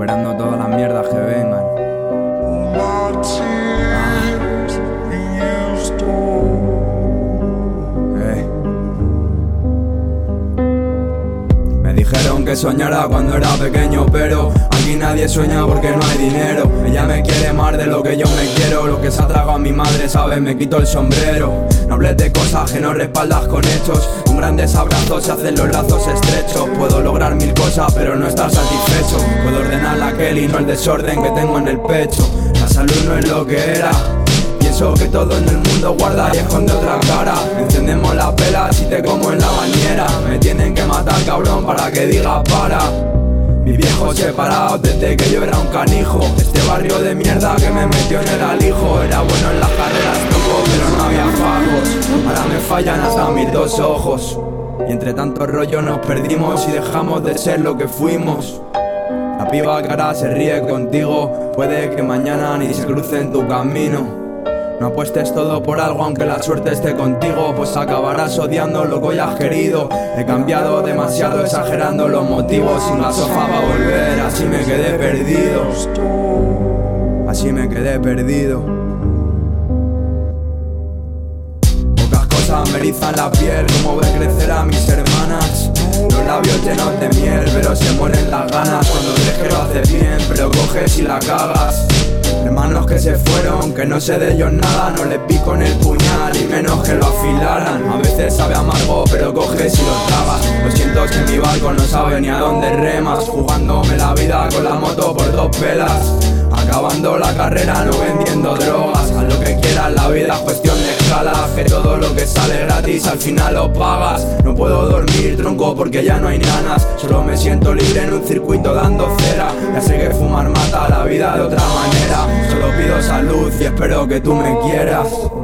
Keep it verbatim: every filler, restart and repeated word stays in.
esperando todas las mierdas que vengan. Dijeron que soñara cuando era pequeño, pero aquí nadie sueña porque no hay dinero. Ella me quiere más de lo que yo me quiero. Lo que se ha tragado a mi madre, sabes, me quito el sombrero. No hables de cosas que no respaldas con hechos. Con grandes abrazos se hacen los lazos estrechos. Puedo lograr mil cosas pero no estar satisfecho. Puedo ordenar la Kelly, no el desorden que tengo en el pecho. La salud no es lo que era. Pienso que todo en el mundo guarda y esconde otra cara. Encendemos las velas y te como en la bañera. Me tienen que matar, cabrón, para que diga para. Mis viejos separados desde que yo era un canijo. Este barrio de mierda que me metió en el alijo. Era bueno en las carreras, toco, pero no había fajos. Ahora me fallan hasta mis dos ojos. Y entre tanto rollo nos perdimos y dejamos de ser lo que fuimos. La piba que ahora se ríe contigo, puede que mañana ni se cruce en tu camino. No apuestes todo por algo aunque la suerte esté contigo, pues acabarás odiando lo que hoy has querido. He cambiado demasiado exagerando los motivos. Sin la sofá va a volver, así me quedé perdido. Así me quedé perdido. Pocas cosas me erizan la piel, como ver crecer a mis hermanas. Los labios llenos de miel, pero se mueren las ganas. Cuando crees que lo haces bien, pero coges y la cagas. Hermanos que se fueron, que no sé de ellos nada. No les pico en el puñal y menos que lo afilaran. A veces sabe amargo pero coges y lo tragas. Lo siento, es que mi barco no sabe ni a dónde remas. Jugándome la vida con la moto por dos velas. Acabando la carrera no vendiendo drogas. Haz lo que quieras, la vida es cuestión de escalas. Que todo lo que sale gratis al final lo pagas. No puedo dormir, tronco, porque ya no hay ganas. Solo me siento libre en un circuito dando cera. Ya sé que fumar mata la vida de otra manera. Solo pido salud y espero que tú me quieras.